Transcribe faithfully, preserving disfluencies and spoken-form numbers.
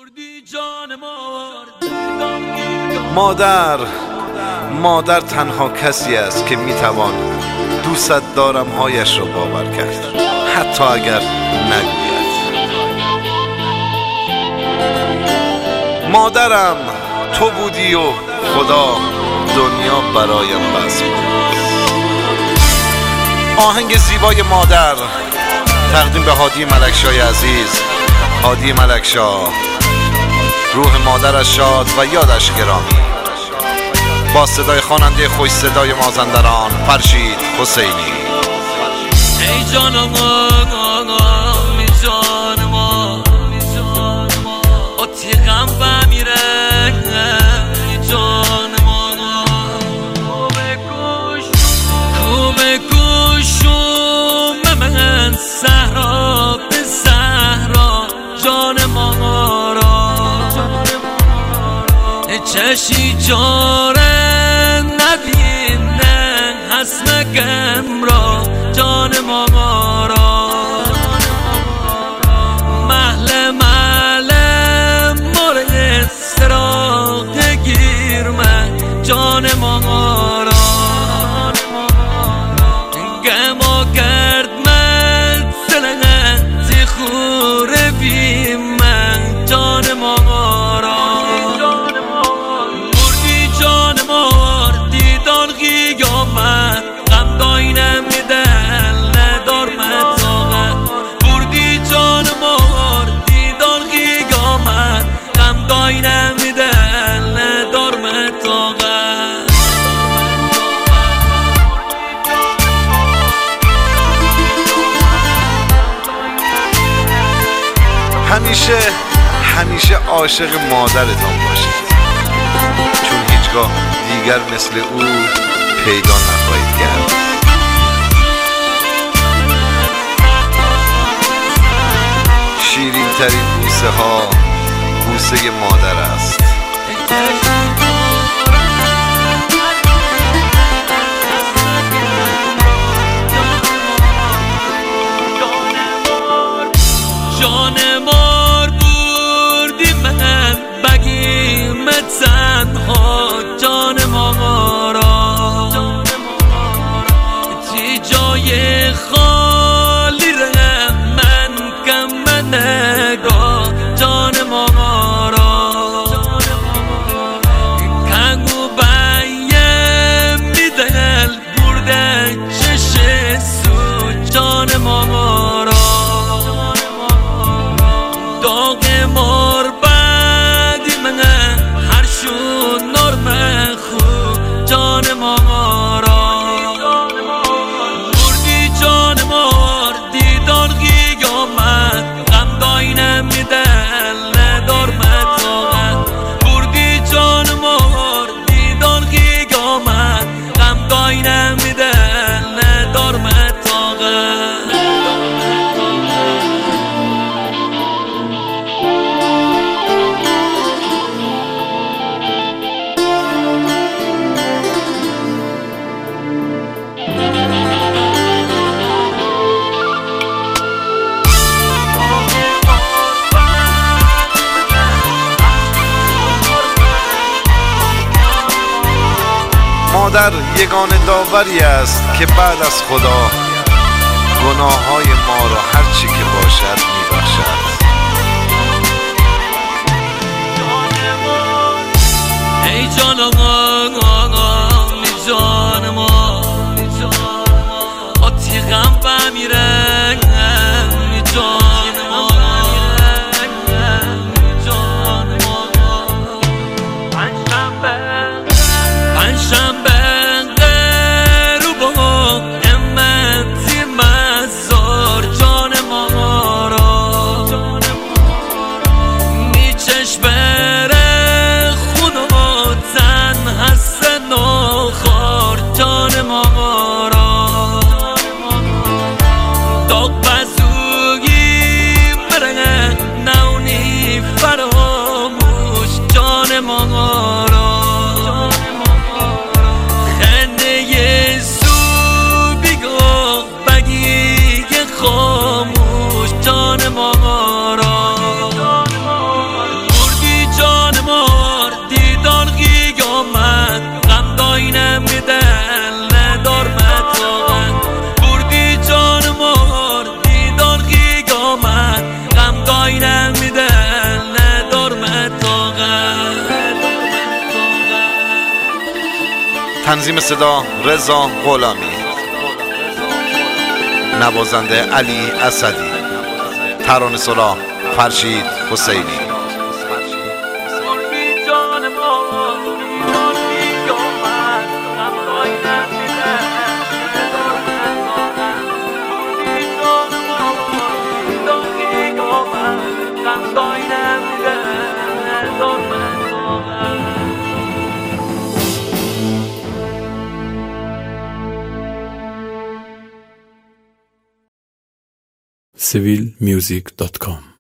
مادر مادر تنها کسی است که میتوان دوست دارم هایش را باور کرد، حتی اگر نگوید. مادرم تو بودی و خدا دنیا برایم بس بود. آهنگ زیبای مادر تقدیم به هادی ملکشاه عزیز. هادی ملکشاه، روح مادرش شاد و یادش گرامی. با صدای خواننده خوش صدای مازندران فرشید حسینی. ای جان ما می جان ما آتی غم بمیره ای جان ما تو بکش تو بکشم من صحرا به صحرا جان ما را چشی جاره نبینه حسنگم را جان ما را محل محل مورد سراغ گیر من جان ما را گما کرد من سلنتی خوره بی من جان ما را بردی جان ما دیدان قیامت غم داینم دل ندار من طاقت بردی جان ما دیدان قیامت غم داینم دل ندار من طاقت. همیشه همیشه عاشق مادرتان باشید، چون هیچگاه دیگر مثل او پیدا نخواهید کرد. شیرین ترین بوسه ها بوسه مادر است. جان مار بردی من بگیم تنها جان ما را چی جای خالی ره من کم من نگاه جان ما را کنگو بایم میدل برده چش سو جان ما را داغ مار بدی من هر شون نار من خوب جان ما را بردی جان مار دیدان قیامت غم داینم دل ندار من طاقت بردی جان مار دیدان قیامت غم داینم دل ندار من طاقت. مادر یگانه داوری است که بعد از خدا گناه های ما را هر چی که باشد میبخشد. ای جان ما می جان ما آتی غم بمیره می جان ما پنجشنبه رو با امتی مزار جان ما را میچش بره خون و تن هستن و خار جان ما را داغ بزوگی مرنه نونی فراموش جان ما را خاموش جان ما را تنظیم صدا رضا غلامی، نوازنده علی اسدی، ترانه سرا فرشید حسینی. سیویل میوزیک دات کام